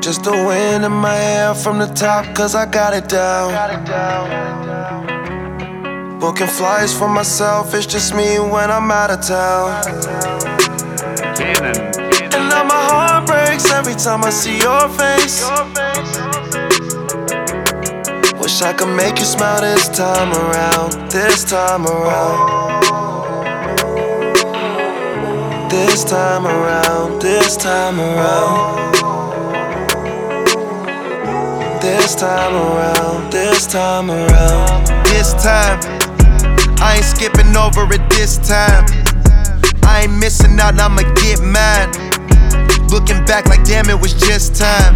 Just the wind in my hair from the top, cause I got it down. Booking flights for myself, it's just me when I'm out of town. And now my heart breaks every time I see your face. Wish I could make you smile this time around. This time around. This time around. This time around. This time around. This time around. This time, I ain't skipping over it this time. I ain't missing out, I'ma get mine. Looking back like damn, it was just time.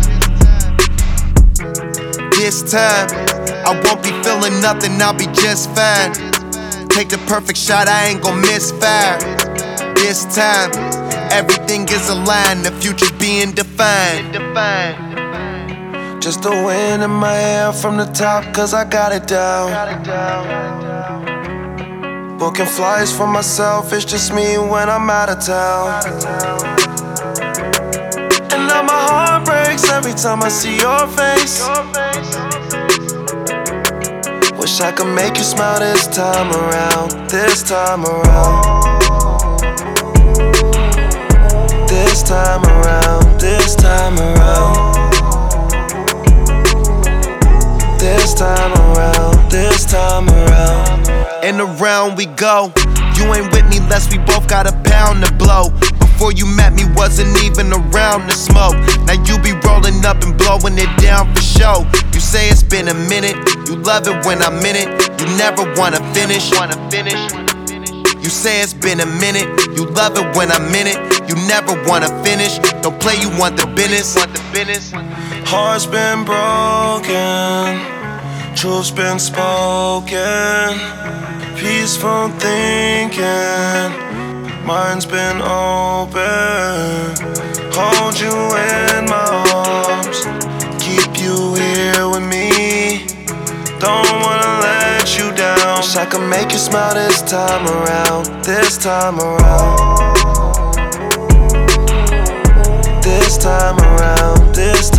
This time, I won't be feeling nothing, I'll be just fine. Take the perfect shot, I ain't gon' miss fire. This time, everything is aligned, the future being defined. Just the wind in my hair from the top, cause I got it down. Booking flights for myself, it's just me when I'm out of town. And now my heart breaks every time I see your face. Wish I could make you smile this time around. This time around. This time around. This time around. This time around. This time around. And around we go. You ain't with me unless we both got a pound to blow. Before you met me, wasn't even around to smoke. Now you be rolling up and blowing it down for show. You say it's been a minute, you love it when I'm in it. You never wanna finish. You say it's been a minute, you love it when I'm in it. You never wanna finish. Don't play, you want the business. Heart's been broken, truth's been spoken. Peaceful thinking, mind's been open. Hold you in my arms, keep you here with me. Don't wanna let you down. Wish I could make you smile this time around. This time around. This time around. This